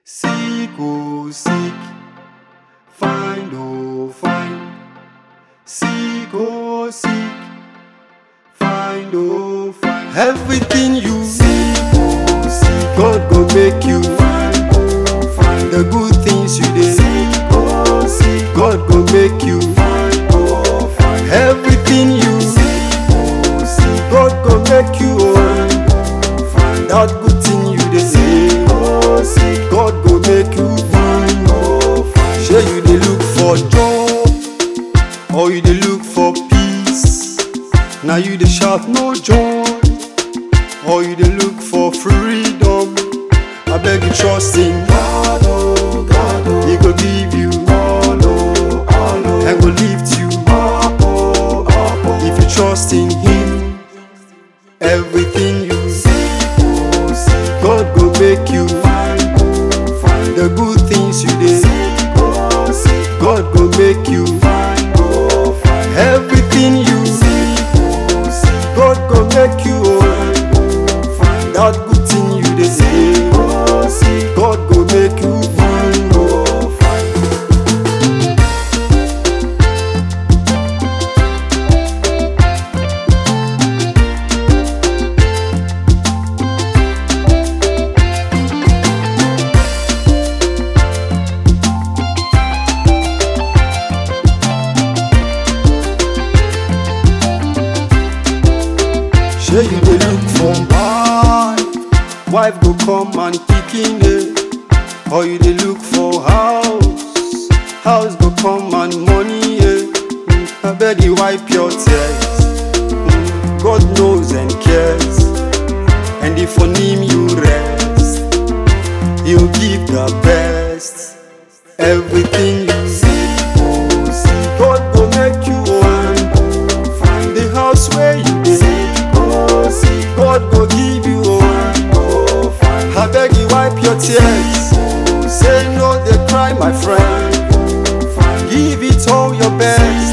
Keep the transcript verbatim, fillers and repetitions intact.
Seek, oh seek, find, oh find. Seek, oh seek, find, oh find. Everything you seek, oh seek, God go make you find, oh find. The good things you did, seek, oh seek, God go make you find, oh find. Everything you seek, oh seek, God go make you find, oh find. That good thing you did, seek, oh seek, God go make you find, oh find. Sure you dey look for joy, or you dey look for peace. Now you dey shout no joy, or you dey look for freedom. I beg you trust in God, oh God, oh. He go give you all, oh, all, oh. And go lift you up, oh, up, oh. If you trust in Him, everything you seek, oh, seek, God go make you find, oh, find. The good things you did, seek, oh, seek, God go make you find, oh, find. Everything you seek, oh, seek, God go make you find, oh, find. That good thing you did, seek, oh, seek, God go make you find, oh, find. Sure you dey look for wife, wife go come and pikin eh. Or you dey look for house, house go come and money eh. Mm, I beg you wipe your tears. Mm, God knows and cares, and if on Him you rest, He'll give the best. Everything you seek, oh seek, God go make you find, oh find. The house where you dey, God go give you all, oh find. I beg you wipe your tears, oh, say no they cry my friend, oh, find. Give it all your best.